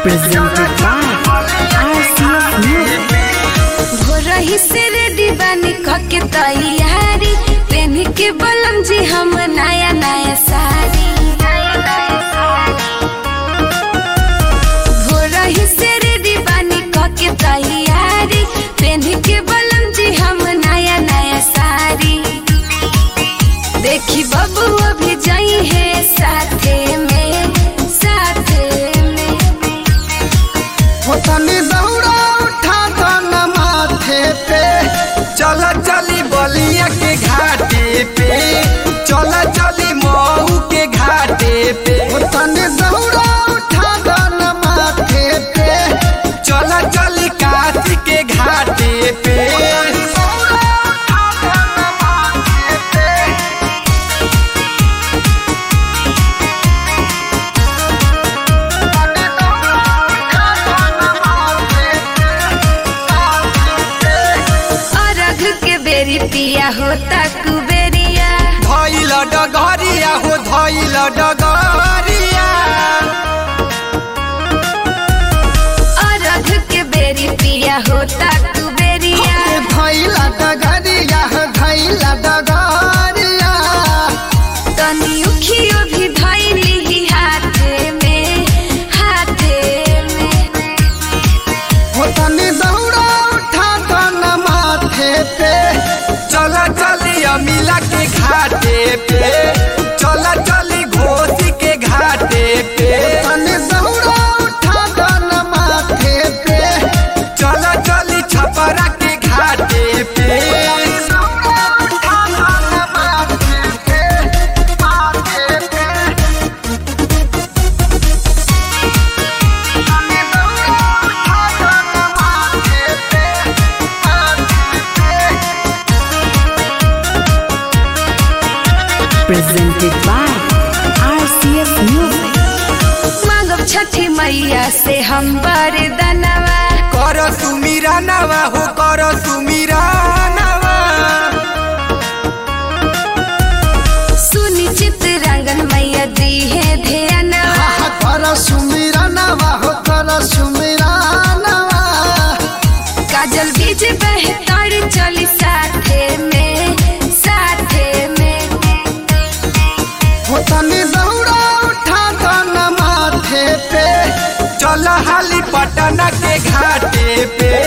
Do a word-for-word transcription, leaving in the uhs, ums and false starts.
presented by R C S Music। भोरही से ready बानी कके तैयारी, पेन के बलम जी हम नया नया साड़ी। भोरही से रेडी बानी कके तैयारी, पेन के बलम जी हम नया नया साड़ी। देखी बबू अभी जाई है साथे में साथे में। तनी दौड़ा उठा दो न माथे पे, चला चली बलिया के घाटे पे, चला चली मऊ के घाटे पे। तनी दौड़ा उठा दो न माथे पे, चला चली काशी के घाटे पे। पिया होता कुबेरिया, धइल डगरिया हो धइल डगरिया। अरघ के बेरी पिया होता कुबेरिया, धइल डगरिया धइल डगरिया। तनी उखियो भी धइली हाथे में हाथे में। तनी दौड़ा उठा दो न माथे पे, चला चली अमिला के घाटे पे, चला चली घोसी के घाटे पे। तनी दौड़ा उठा दो न माथे पे, चला चली छपरा के घाटे पे। presented by R C S Music। मांगब छठी मैया से हम वरदानवा, कर सुमीरा नवा हो कर सुमीरा नवा। सुनी चित्ररंगन मैया दी है ध्यानवा, कर सुमीरा नवा हो कर सुमीरा नवा। काजल बीज बहतार चली साथे में साथे में। तनी दौड़ा उठा दो न माथे पे, चल हाली पटना के घाटे पे,